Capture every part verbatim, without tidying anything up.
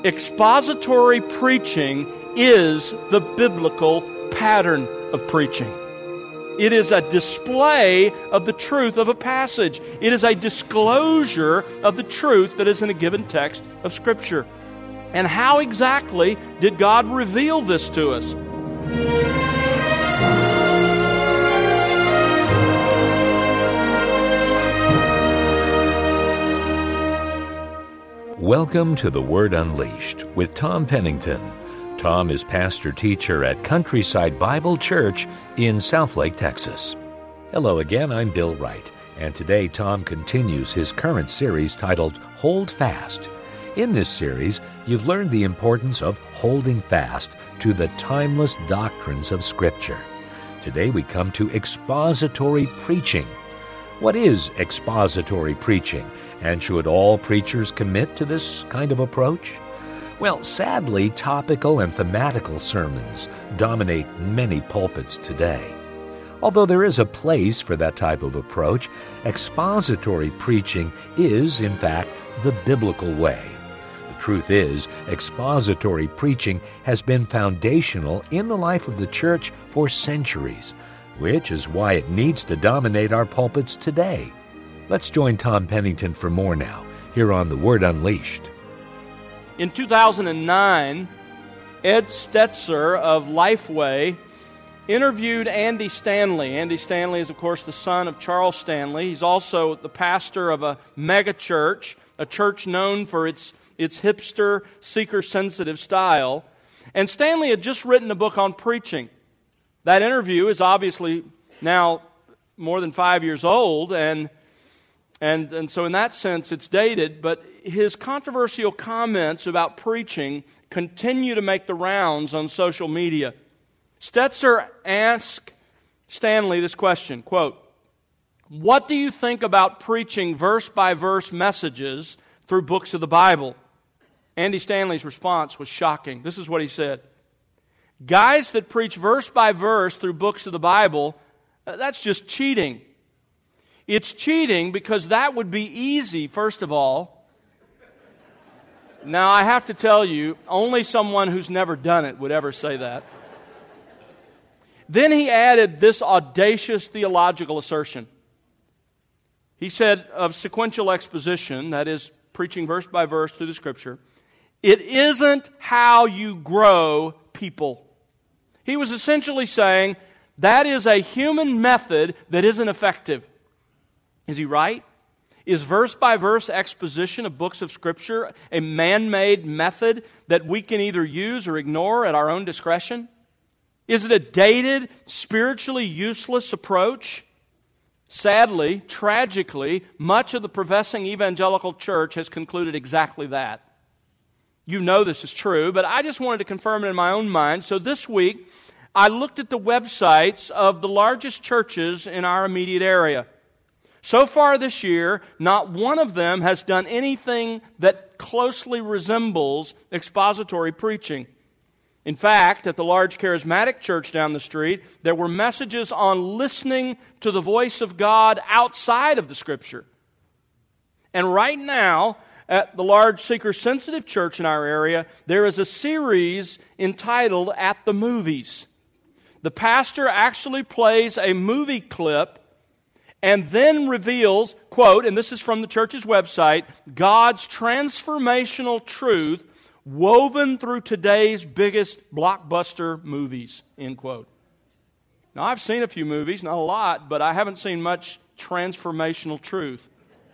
Expository preaching is the biblical pattern of preaching. It is a display of the truth of a passage. It is a disclosure of the truth that is in a given text of Scripture. And how exactly did God reveal this to us? Welcome to The Word Unleashed with Tom Pennington. Tom is pastor-teacher at Countryside Bible Church in Southlake, Texas. Hello again, I'm Bill Wright, and today Tom continues his current series titled Hold Fast. In this series, you've learned the importance of holding fast to the timeless doctrines of Scripture. Today we come to expository preaching. What is expository preaching? And should all preachers commit to this kind of approach? Well, sadly, topical and thematical sermons dominate many pulpits today. Although there is a place for that type of approach, expository preaching is, in fact, the biblical way. The truth is, expository preaching has been foundational in the life of the church for centuries, which is why it needs to dominate our pulpits today. Let's join Tom Pennington for more now, here on The Word Unleashed. In two thousand nine, Ed Stetzer of Lifeway interviewed Andy Stanley. Andy Stanley is, of course, the son of Charles Stanley. He's also the pastor of a mega church, a church known for its, its hipster, seeker-sensitive style. And Stanley had just written a book on preaching. That interview is obviously now more than five years old, and And, and so in that sense, it's dated, but his controversial comments about preaching continue to make the rounds on social media. Stetzer asked Stanley this question, quote, "What do you think about preaching verse-by-verse messages through books of the Bible?" Andy Stanley's response was shocking. This is what he said. "Guys that preach verse-by-verse through books of the Bible, that's just cheating. It's cheating because that would be easy, first of all. Now, I have to tell you, only someone who's never done it would ever say that. Then he added this audacious theological assertion. He said of sequential exposition, that is, preaching verse by verse through the Scripture, it isn't how you grow people. He was essentially saying that is a human method that isn't effective. Is he right? Is verse-by-verse exposition of books of Scripture a man-made method that we can either use or ignore at our own discretion? Is it a dated, spiritually useless approach? Sadly, tragically, much of the professing evangelical church has concluded exactly that. You know this is true, but I just wanted to confirm it in my own mind. So this week, I looked at the websites of the largest churches in our immediate area. So far this year, not one of them has done anything that closely resembles expository preaching. In fact, at the large charismatic church down the street, there were messages on listening to the voice of God outside of the Scripture. And right now, at the large seeker-sensitive church in our area, there is a series entitled At the Movies. The pastor actually plays a movie clip and then reveals, quote, and this is from the church's website, God's transformational truth woven through today's biggest blockbuster movies, end quote. Now, I've seen a few movies, not a lot, but I haven't seen much transformational truth.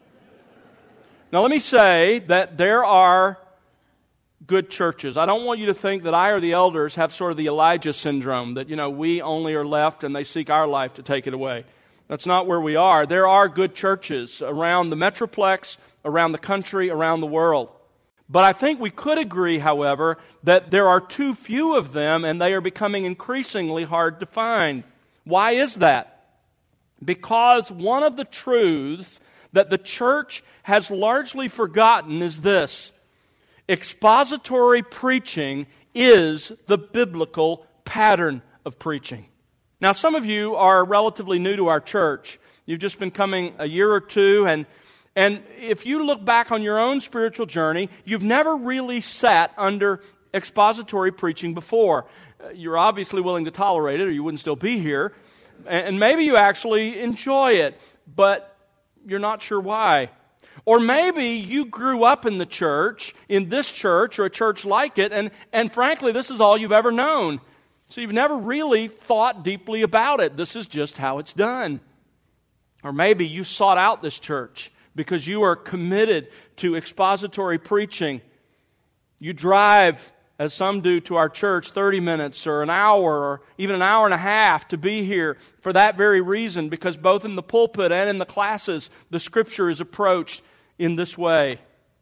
Now, let me say that there are good churches. I don't want you to think that I or the elders have sort of the Elijah syndrome, that, you know, we only are left and they seek our life to take it away. That's not where we are. There are good churches around the Metroplex, around the country, around the world. But I think we could agree, however, that there are too few of them and they are becoming increasingly hard to find. Why is that? Because one of the truths that the church has largely forgotten is this: expository preaching is the biblical pattern of preaching. Now, some of you are relatively new to our church. You've just been coming a year or two, and And if you look back on your own spiritual journey, you've never really sat under expository preaching before. You're obviously willing to tolerate it, or you wouldn't still be here. And maybe you actually enjoy it, but you're not sure why. Or maybe you grew up in the church, in this church or a church like it, and, and frankly, this is all you've ever known. So you've never really thought deeply about it. This is just how it's done. Or maybe you sought out this church because you are committed to expository preaching. You drive, as some do, to our church thirty minutes or an hour or even an hour and a half to be here for that very reason, because both in the pulpit and in the classes, the Scripture is approached in this way.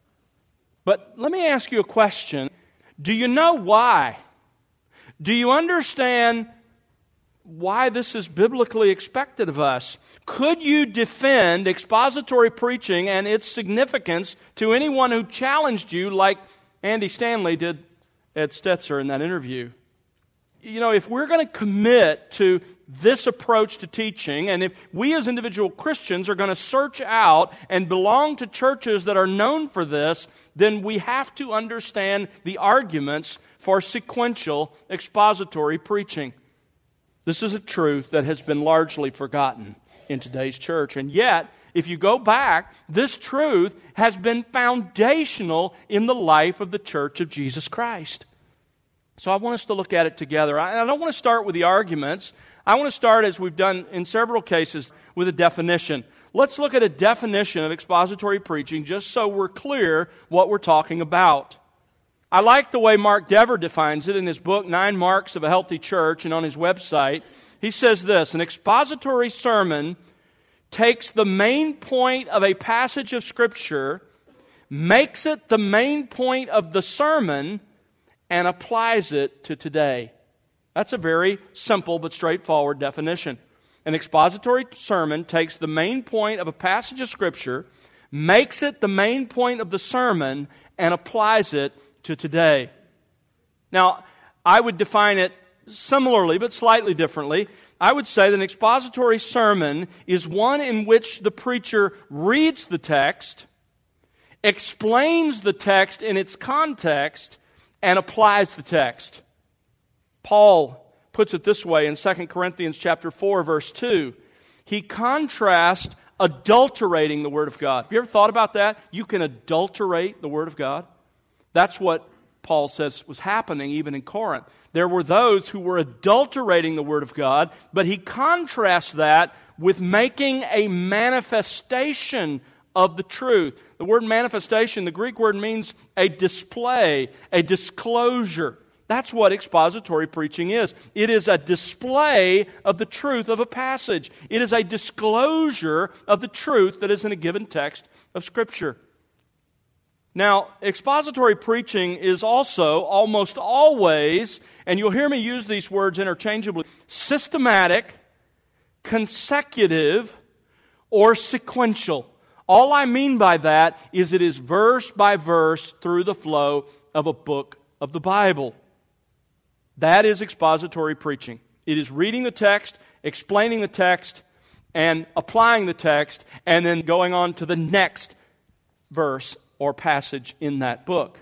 But let me ask you a question. Do you know why? Do you understand why this is biblically expected of us? Could you defend expository preaching and its significance to anyone who challenged you like Andy Stanley did Ed Stetzer in that interview? You know, if we're going to commit to this approach to teaching, and if we as individual Christians are going to search out and belong to churches that are known for this, then we have to understand the arguments for sequential expository preaching. This is a truth that has been largely forgotten in today's church. And yet, if you go back, this truth has been foundational in the life of the Church of Jesus Christ. So I want us to look at it together. I don't want to start with the arguments. I want to start, as we've done in several cases, with a definition. Let's look at a definition of expository preaching just so we're clear what we're talking about. I like the way Mark Dever defines it in his book, Nine Marks of a Healthy Church, and on his website. He says this: an expository sermon takes the main point of a passage of Scripture, makes it the main point of the sermon, and applies it to today. That's a very simple but straightforward definition. An expository sermon takes the main point of a passage of Scripture, makes it the main point of the sermon, and applies it to today. Now, I would define it similarly, but slightly differently. I would say that an expository sermon is one in which the preacher reads the text, explains the text in its context, and applies the text. Paul puts it this way in Second Corinthians chapter four, verse two. He contrasts adulterating the Word of God. Have you ever thought about that? You can adulterate the Word of God? That's what Paul says was happening even in Corinth. There were those who were adulterating the Word of God, but he contrasts that with making a manifestation of the truth. The word manifestation, the Greek word, means a display, a disclosure. That's what expository preaching is. It is a display of the truth of a passage. It is a disclosure of the truth that is in a given text of Scripture. Now, expository preaching is also almost always, and you'll hear me use these words interchangeably, systematic, consecutive, or sequential. All I mean by that is it is verse by verse through the flow of a book of the Bible. That is expository preaching. It is reading the text, explaining the text, and applying the text, and then going on to the next verse or passage in that book.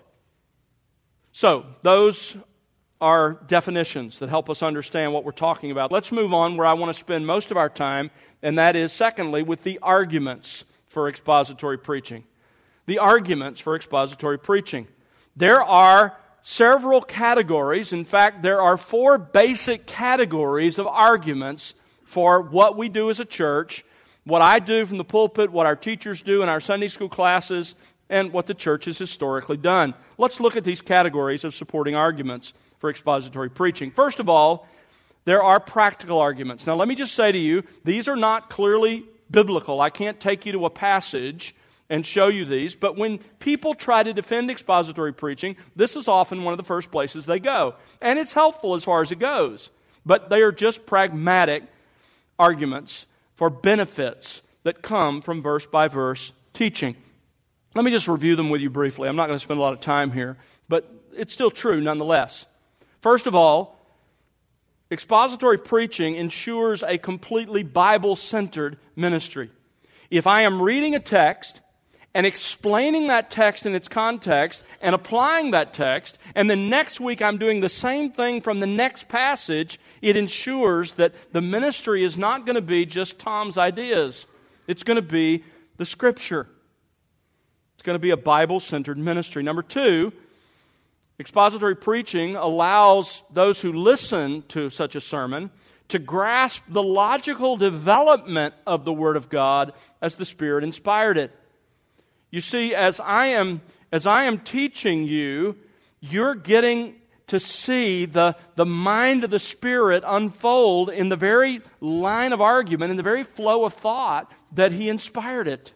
So, those are definitions that help us understand what we're talking about. Let's move on where I want to spend most of our time, and that is, secondly, with the arguments for expository preaching. The arguments for expository preaching. There are several categories. In fact, there are four basic categories of arguments for what we do as a church, what I do from the pulpit, what our teachers do in our Sunday school classes, and what the church has historically done. Let's look at these categories of supporting arguments for expository preaching. First of all, there are practical arguments. Now, let me just say to you, these are not clearly biblical. I can't take you to a passage and show you these, but when people try to defend expository preaching, this is often one of the first places they go. And it's helpful as far as it goes, but they are just pragmatic arguments for benefits that come from verse-by-verse teaching. Let me just review them with you briefly. I'm not going to spend a lot of time here, but it's still true nonetheless. First of all, expository preaching ensures a completely Bible-centered ministry. If I am reading a text and explaining that text in its context and applying that text, and then next week I'm doing the same thing from the next passage, it ensures that the ministry is not going to be just Tom's ideas. It's going to be the Scripture. It's going to be a Bible-centered ministry. Number two, expository preaching allows those who listen to such a sermon to grasp the logical development of the Word of God as the Spirit inspired it. You see, as I am as I am teaching you, you're getting to see the, the mind of the Spirit unfold in the very line of argument, in the very flow of thought that He inspired it.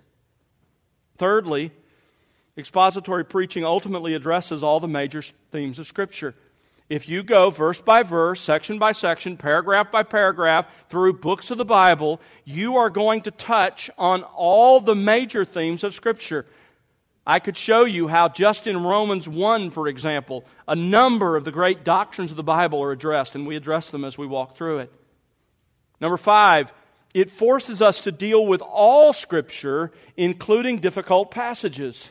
Thirdly, expository preaching ultimately addresses all the major themes of Scripture. If you go verse by verse, section by section, paragraph by paragraph, through books of the Bible, you are going to touch on all the major themes of Scripture. I could show you how just in Romans one, for example, a number of the great doctrines of the Bible are addressed, and we address them as we walk through it. Number five, it forces us to deal with all Scripture, including difficult passages.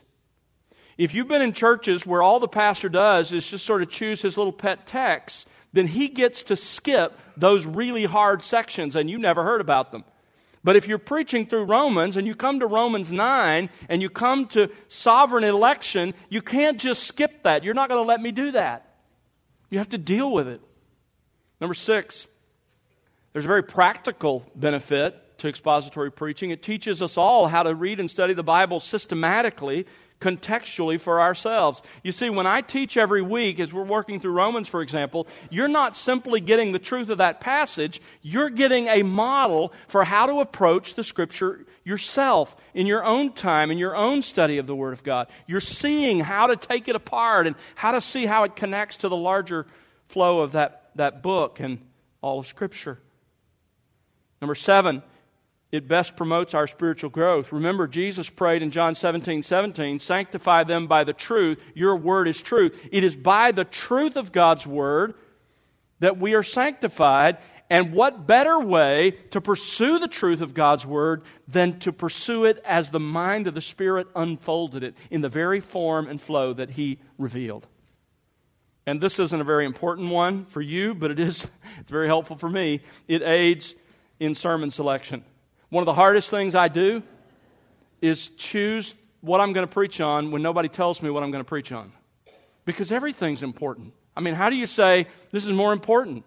If you've been in churches where all the pastor does is just sort of choose his little pet texts, then he gets to skip those really hard sections and you never heard about them. But if you're preaching through Romans and you come to Romans nine and you come to sovereign election, you can't just skip that. You're not going to let me do that. You have to deal with it. Number six, there's a very practical benefit to expository preaching. It teaches us all how to read and study the Bible systematically, contextually for ourselves. You see, when I teach every week, as we're working through Romans, for example, you're not simply getting the truth of that passage, you're getting a model for how to approach the Scripture yourself, in your own time, in your own study of the Word of God. You're seeing how to take it apart and how to see how it connects to the larger flow of that, that book and all of Scripture. Number seven, it best promotes our spiritual growth. Remember, Jesus prayed in John seventeen seventeen, sanctify them by the truth. Your word is truth. It is by the truth of God's word that we are sanctified. And what better way to pursue the truth of God's word than to pursue it as the mind of the Spirit unfolded it in the very form and flow that He revealed. And this isn't a very important one for you, but it is it's very helpful for me. It aids in sermon selection. One of the hardest things I do is choose what I'm going to preach on when nobody tells me what I'm going to preach on. Because everything's important. I mean, how do you say, this is more important?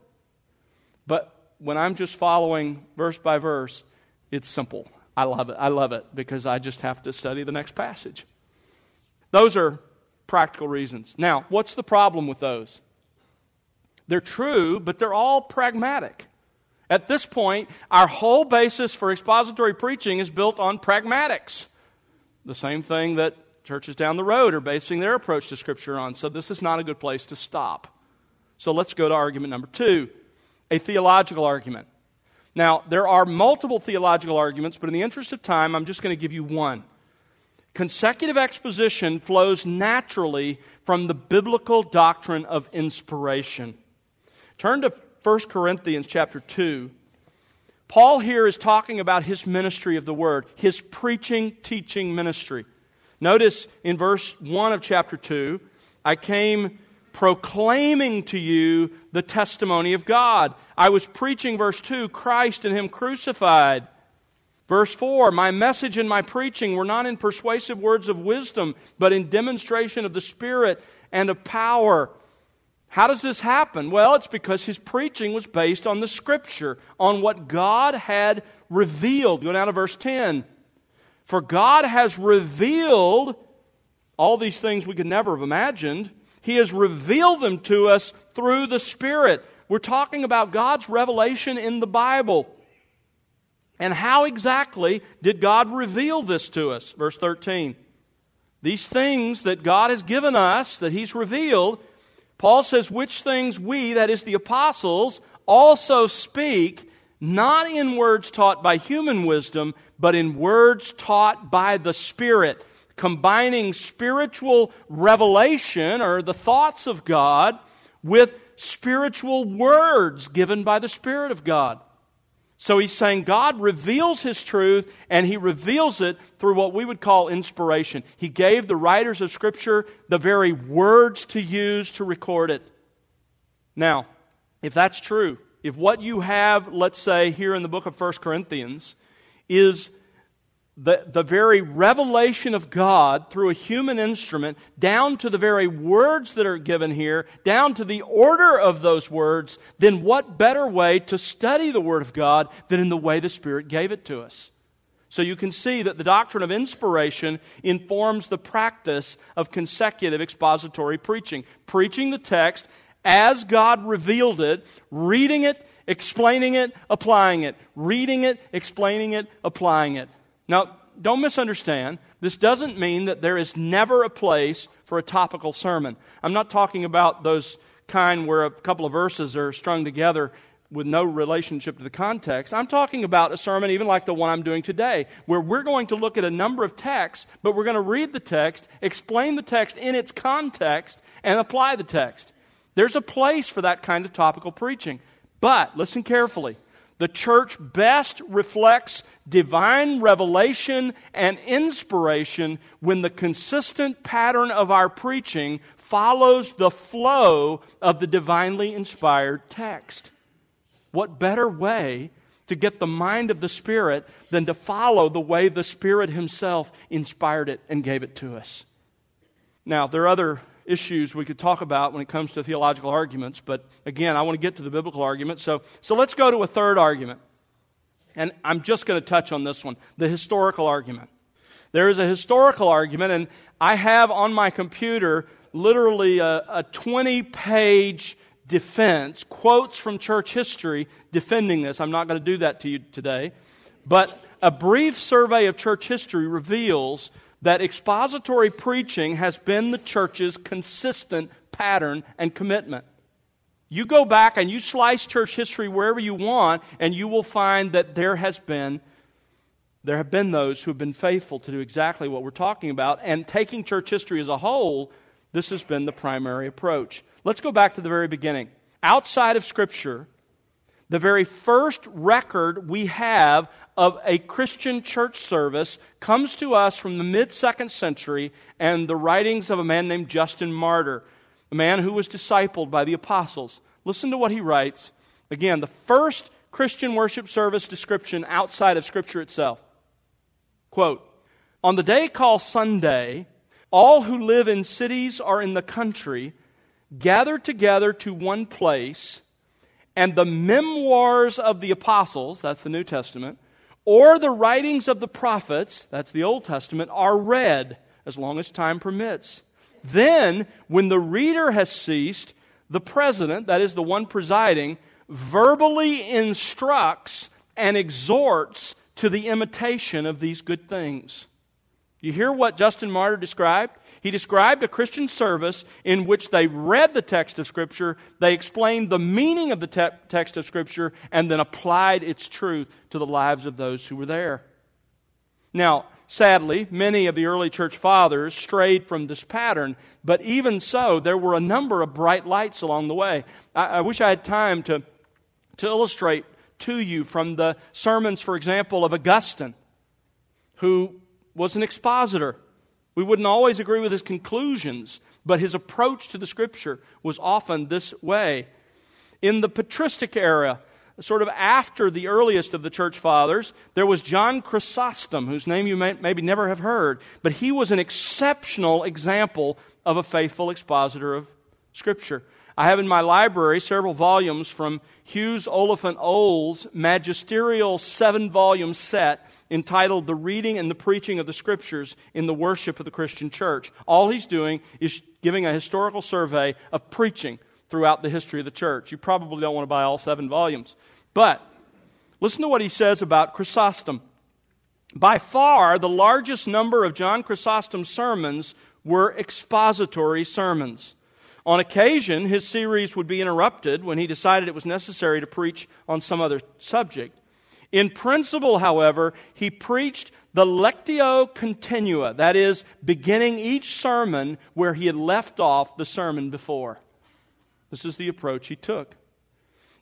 But when I'm just following verse by verse, it's simple. I love it. I love it because I just have to study the next passage. Those are practical reasons. Now, what's the problem with those? They're true, but they're all pragmatic. At this point, our whole basis for expository preaching is built on pragmatics. The same thing that churches down the road are basing their approach to Scripture on. So this is not a good place to stop. So let's go to argument number two, a theological argument. Now, there are multiple theological arguments, but in the interest of time, I'm just going to give you one. Consecutive exposition flows naturally from the biblical doctrine of inspiration. Turn to First Corinthians chapter two. Paul here is talking about his ministry of the Word, his preaching, teaching ministry. Notice in verse one of chapter two, I came proclaiming to you the testimony of God. I was preaching, verse two, Christ and Him crucified. Verse four, my message and my preaching were not in persuasive words of wisdom, but in demonstration of the Spirit and of power. How does this happen? Well, it's because his preaching was based on the Scripture, on what God had revealed. Go down to verse ten. For God has revealed all these things we could never have imagined. He has revealed them to us through the Spirit. We're talking about God's revelation in the Bible. And how exactly did God reveal this to us? Verse thirteen. These things that God has given us, that He's revealed, Paul says, which things we, that is the apostles, also speak, not in words taught by human wisdom, but in words taught by the Spirit, combining spiritual revelation, or the thoughts of God, with spiritual words given by the Spirit of God. So he's saying God reveals His truth, and He reveals it through what we would call inspiration. He gave the writers of Scripture the very words to use to record it. Now, if that's true, if what you have, let's say, here in the book of First Corinthians is the, the very revelation of God through a human instrument, down to the very words that are given here, down to the order of those words, then what better way to study the Word of God than in the way the Spirit gave it to us? So you can see that the doctrine of inspiration informs the practice of consecutive expository preaching. Preaching the text as God revealed it, reading it, explaining it, applying it. Reading it, explaining it, applying it. Now, don't misunderstand. This doesn't mean that there is never a place for a topical sermon. I'm not talking about those kind where a couple of verses are strung together with no relationship to the context. I'm talking about a sermon even like the one I'm doing today, where we're going to look at a number of texts, but we're going to read the text, explain the text in its context, and apply the text. There's a place for that kind of topical preaching. But, listen carefully, the church best reflects divine revelation and inspiration when the consistent pattern of our preaching follows the flow of the divinely inspired text. What better way to get the mind of the Spirit than to follow the way the Spirit Himself inspired it and gave it to us? Now, there are other issues we could talk about when it comes to theological arguments, but again, I want to get to the biblical argument. So, so let's go to a third argument. And I'm just going to touch on this one, the historical argument. There is a historical argument, and I have on my computer literally a, a twenty-page defense, quotes from church history defending this. I'm not going to do that to you today. But a brief survey of church history reveals that expository preaching has been the church's consistent pattern and commitment. You go back and you slice church history wherever you want, and you will find that there has been, there have been those who have been faithful to do exactly what we're talking about. And taking church history as a whole, this has been the primary approach. Let's go back to the very beginning. Outside of Scripture, the very first record we have of a Christian church service comes to us from the mid-second century and the writings of a man named Justin Martyr, a man who was discipled by the apostles. Listen to what he writes. Again, the first Christian worship service description outside of Scripture itself. Quote, "On the day called Sunday, all who live in cities or in the country gather together to one place, and the memoirs of the apostles," that's the New Testament, "or the writings of the prophets," that's the Old Testament, "are read as long as time permits. Then, when the reader has ceased, the president," that is the one presiding, "verbally instructs and exhorts to the imitation of these good things." You hear what Justin Martyr described? He described a Christian service in which they read the text of Scripture, they explained the meaning of the te- text of Scripture, and then applied its truth to the lives of those who were there. Now, sadly, many of the early church fathers strayed from this pattern, but even so, there were a number of bright lights along the way. I, I wish I had time to, to illustrate to you from the sermons, for example, of Augustine, who was an expositor. We wouldn't always agree with his conclusions, but his approach to the Scripture was often this way. In the patristic era, sort of after the earliest of the church fathers, there was John Chrysostom, whose name you may maybe never have heard, but he was an exceptional example of a faithful expositor of Scripture. I have in my library several volumes from Hughes Oliphant Oll's magisterial seven-volume set entitled The Reading and the Preaching of the Scriptures in the Worship of the Christian Church. All he's doing is giving a historical survey of preaching throughout the history of the church. You probably don't want to buy all seven volumes. But listen to what he says about Chrysostom. By far, the largest number of John Chrysostom's sermons were expository sermons. On occasion, his series would be interrupted when he decided it was necessary to preach on some other subject. In principle, however, he preached the lectio continua, that is, beginning each sermon where he had left off the sermon before. This is the approach he took.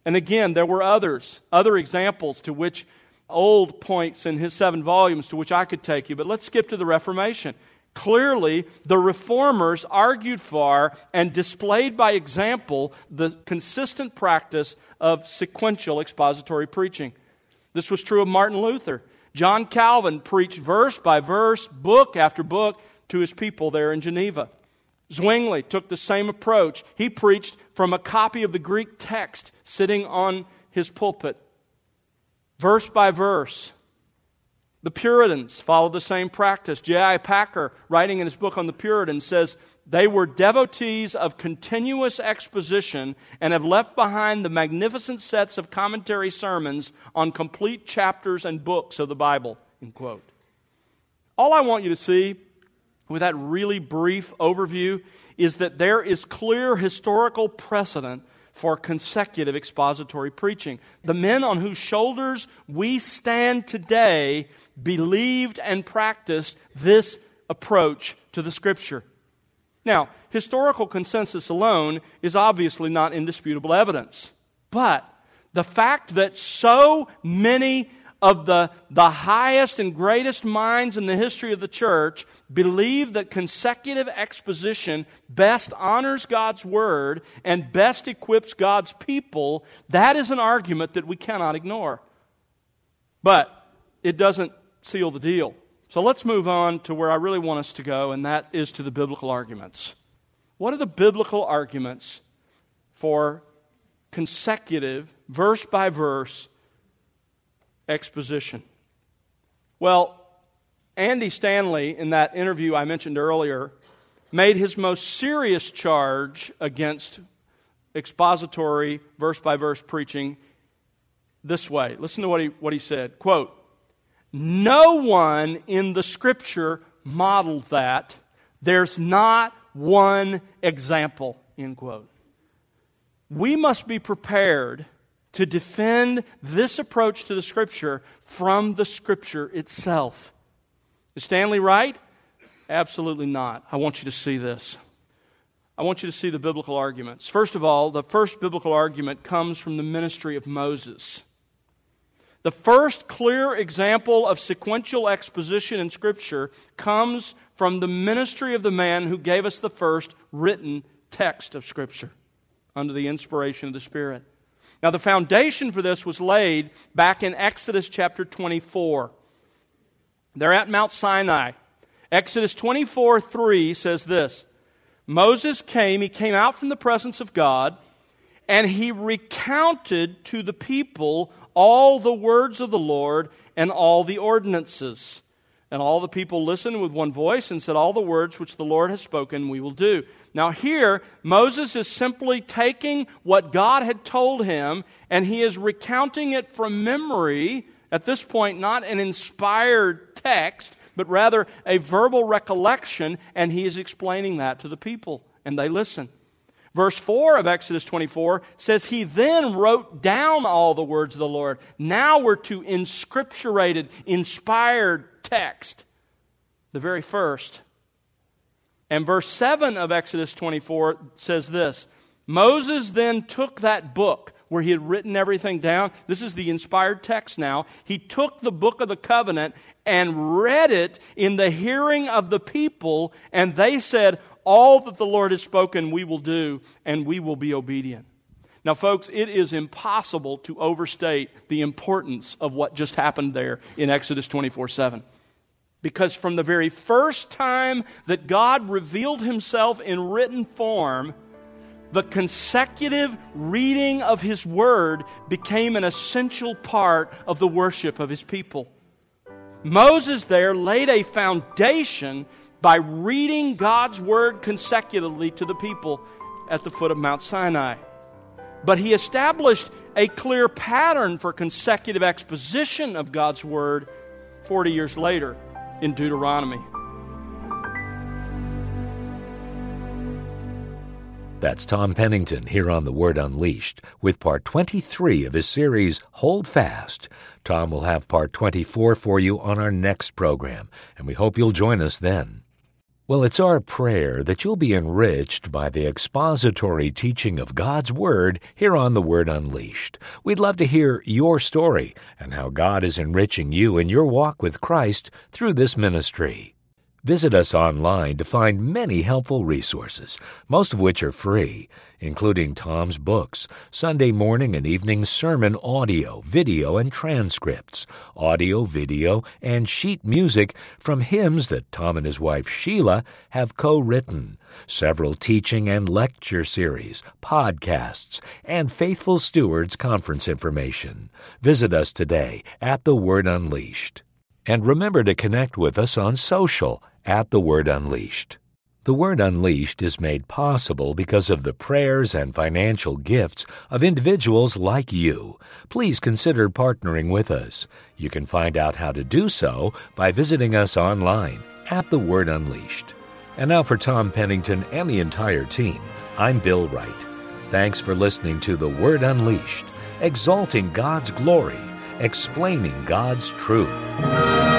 And again, there were others, other examples to which Old points in his seven volumes to which I could take you. But let's skip to the Reformation. Clearly, the Reformers argued for and displayed by example the consistent practice of sequential expository preaching. This was true of Martin Luther. John Calvin preached verse by verse, book after book to his people there in Geneva. Zwingli took the same approach. He preached from a copy of the Greek text sitting on his pulpit, verse by verse. The Puritans followed the same practice. J I Packer, writing in his book on the Puritans, says, they were devotees of continuous exposition and have left behind the magnificent sets of commentary sermons on complete chapters and books of the Bible, end quote. All I want you to see with that really brief overview is that there is clear historical precedent for consecutive expository preaching. The men on whose shoulders we stand today believed and practiced this approach to the Scripture. Now, historical consensus alone is obviously not indisputable evidence, but the fact that so many of the, the highest and greatest minds in the history of the church believe that consecutive exposition best honors God's Word and best equips God's people, that is an argument that we cannot ignore. But it doesn't seal the deal. So let's move on to where I really want us to go, and that is to the biblical arguments. What are the biblical arguments for consecutive, verse by verse, exposition? Well, Andy Stanley, in that interview I mentioned earlier, made his most serious charge against expository, verse-by-verse preaching this way. Listen to what he, what he said. Quote, no one in the Scripture modeled that. There's not one example, end quote. We must be prepared to defend this approach to the Scripture from the Scripture itself. Is Stanley right? Absolutely not. I want you to see this. I want you to see the biblical arguments. First of all, the first biblical argument comes from the ministry of Moses. The first clear example of sequential exposition in Scripture comes from the ministry of the man who gave us the first written text of Scripture under the inspiration of the Spirit. Now, the foundation for this was laid back in Exodus chapter twenty-four. They're at Mount Sinai. Exodus twenty-four three says this, Moses came, he came out from the presence of God, and he recounted to the people all the words of the Lord and all the ordinances. And all the people listened with one voice and said, all the words which the Lord has spoken we will do. Now here, Moses is simply taking what God had told him, and he is recounting it from memory. At this point, not an inspired text, but rather a verbal recollection, and he is explaining that to the people, and they listen. Verse four of Exodus twenty-four says, he then wrote down all the words of the Lord. Now we're to inscripturated, inspired text, the very first. And verse seven of Exodus twenty-four says this, Moses then took that book where he had written everything down. This is the inspired text now. He took the book of the covenant and read it in the hearing of the people, and they said, all that the Lord has spoken we will do, and we will be obedient. Now, folks, it is impossible to overstate the importance of what just happened there in Exodus twenty-four seven. Because from the very first time that God revealed Himself in written form, the consecutive reading of His Word became an essential part of the worship of His people. Moses there laid a foundation by reading God's Word consecutively to the people at the foot of Mount Sinai. But he established a clear pattern for consecutive exposition of God's Word forty years later in Deuteronomy. That's Tom Pennington here on The Word Unleashed with part twenty-three of his series, Hold Fast. Tom will have part twenty-four for you on our next program, and we hope you'll join us then. Well, it's our prayer that you'll be enriched by the expository teaching of God's Word here on The Word Unleashed. We'd love to hear your story and how God is enriching you in your walk with Christ through this ministry. Visit us online to find many helpful resources, most of which are free, including Tom's books, Sunday morning and evening sermon audio, video, and transcripts, audio, video, and sheet music from hymns that Tom and his wife Sheila have co-written, several teaching and lecture series, podcasts, and Faithful Stewards conference information. Visit us today at The Word Unleashed. And remember to connect with us on social at The Word Unleashed. The Word Unleashed is made possible because of the prayers and financial gifts of individuals like you. Please consider partnering with us. You can find out how to do so by visiting us online at The Word Unleashed. And now for Tom Pennington and the entire team, I'm Bill Wright. Thanks for listening to The Word Unleashed, exalting God's glory, explaining God's truth.